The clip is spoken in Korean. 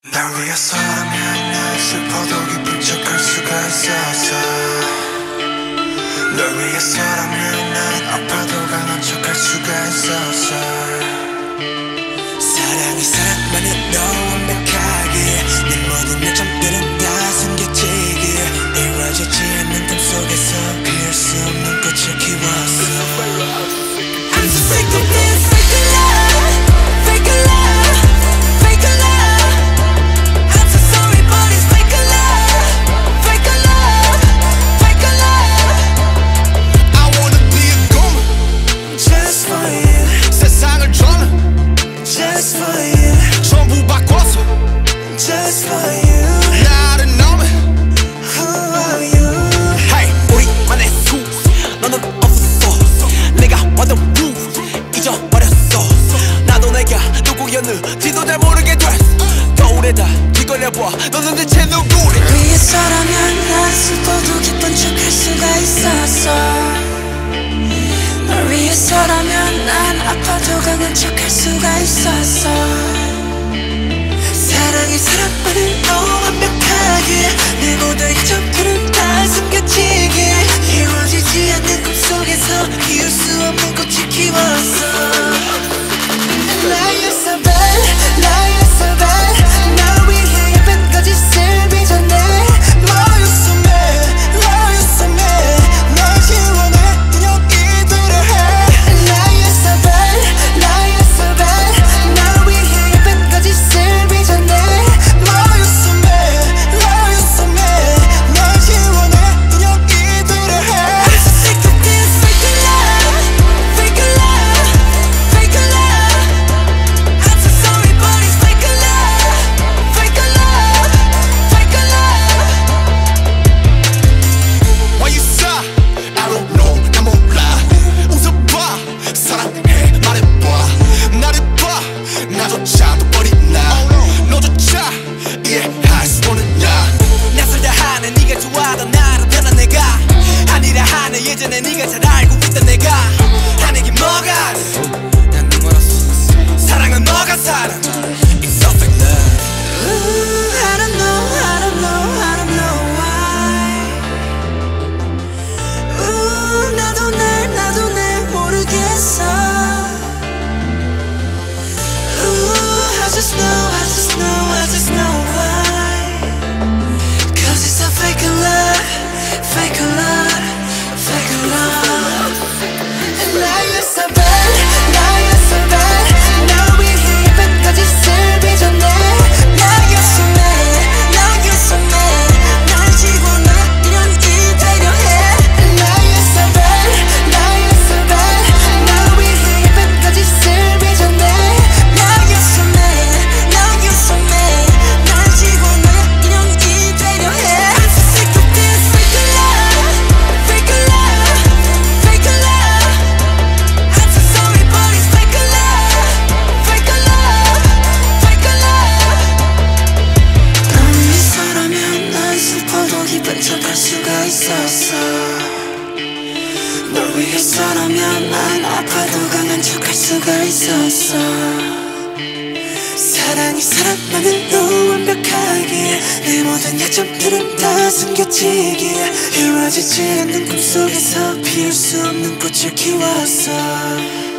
날 위해서라면 난 슬퍼도 기쁜 척할 수가 있었어. 널 위해서라면 난 아파도 강한 척할 수가 있었어. 사랑이 사랑만으로 완벽하게 내 모든 약점들은 다 숨겨지게 이루어지지 않는 꿈 속에서 피울 수 없는 꽃을 키웠어. I'm so sick of this fake love, fake love, fake love. I'm so sorry but it's fake love, fake love, fake love. I wanna be a goon Just for you, 세상을 저는 just for you, 전부 바꿔서 just for you. 나를 너는 Who are you? Hey 우리만의 수 너는 없었어. 내가 완전 blue 잊어버렸어. 나도 내가 누구였는지도 잘 모르게 됐어. 거울에다 뒤걸려봐 너는 대체 누구래. 위해서라면 난 슬퍼도 기쁜 척할 수가 있었어. 널 위해서라면 난 아파도 강한 척할 수가 있었어. 사랑이 사랑만으로 완벽하게 내 모든 이점들은 다 숨겨지게 이루어지지 않는 꿈속에서 피울 수 없는 꽃을 키웠어. 나였어 bad, 나였어 bad. 널 위해 예쁜 거짓을 빚어내. 너였어 mad, 너였어 mad. 널 지원해 인형이 되려 해. 나였어 bad, 나였어 bad. 널 위해 예쁜 거짓을 빚어내. 너였어 mad, 너였어 mad. 널 지원해 인형이 되려 해. I'm so sick of this fake love, fake love, fake love. I'm so sorry but it's fake love, fake love, fake love. Why you sigh? I don't know 난 몰라. 웃어봐 사랑해 말해봐 나를 봐 나조차도 버리나. 너조차 이해할 수 없느냐. 낯설다 하는 네가 좋아하던 나로 변한 내가 아니라 하는 예전에 네가 잘 알고 있던 내가 하는 게 뭐가 난 눈멀었어. 사랑은 뭐가 사랑 It's so fake love. I don't know, I don't know, I don't know why. 나도 날 모르겠어. I just know, I just know, I just know why. Cause it's a fake love, fake love, fake love. And 나였어 bad, 나였어 bad. 널 위해 예쁜 거짓을 빚어내. 나였어 mad, 나였어 mad. 널 지워내 인형이 되려 해. 나였어 bad, 나였어 bad. 널 위해 예쁜 거짓을 빚어내. 나였어 mad, 나였어 mad. 널 지워내 인형이 되려 해. I'm so sick of this fake love, fake love, fake love. I'm so sorry but it's fake love, fake love, fake love. 널 위해서라면 난 슬퍼도 기쁜 척할 수가 있었어. 널 위해서라면 난 아파도 강한 척할 수가 있었어. 사랑이 사랑만으로 완벽하게 내 모든 약점들은 다 숨겨지게 이루어지지 않는 꿈속에서 피울 수 없는 꽃을 키웠어.